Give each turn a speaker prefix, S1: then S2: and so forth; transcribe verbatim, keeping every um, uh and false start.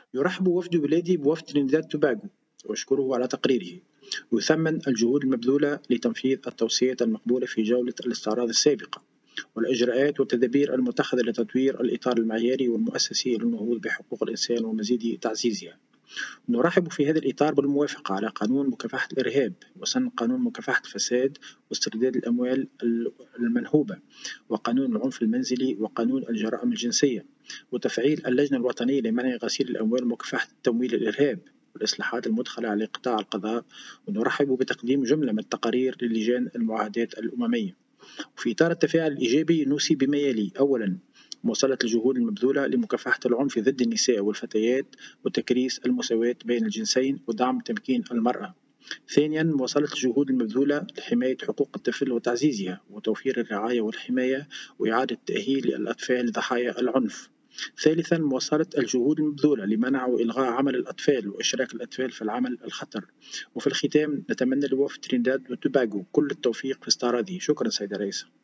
S1: يرحب وفد بلادي بوفد ترينيداد توباغو ويشكره على تقريره، ويثمن الجهود المبذولة لتنفيذ التوصيات المقبولة في جولة الاستعراض السابقة والإجراءات والتدابير المتخذة لتطوير الإطار المعياري والمؤسسي للنهوض بحقوق الإنسان ومزيد تعزيزها. نرحب في هذا الإطار بالموافقة على قانون مكافحة الإرهاب وسن قانون مكافحة الفساد واسترداد الأموال المنهوبة وقانون العنف المنزلي وقانون الجرائم الجنسية وتفعيل اللجنة الوطنية لمنع غسيل الأموال ومكافحة تمويل الإرهاب والإصلاحات المدخلة على قطاع القضاء. ونرحب بتقديم جملة من التقارير للجان المعاهدات الأممية. في إطار التفاعل الإيجابي نوصي بما يلي: أولا، مواصلة الجهود المبذولة لمكافحة العنف ضد النساء والفتيات وتكريس المساواة بين الجنسين ودعم تمكين المرأة. ثانيا، مواصلة الجهود المبذولة لحماية حقوق الطفل وتعزيزها وتوفير الرعاية والحماية وإعادة تأهيل الأطفال ضحايا العنف. ثالثا، مواصلة الجهود المبذولة لمنع وإلغاء عمل الأطفال وإشراك الأطفال في العمل الخطر. وفي الختام، نتمنى لوفد ترينيداد وتوباغو كل التوفيق في استعراضه. شكرا سيد الرئيس.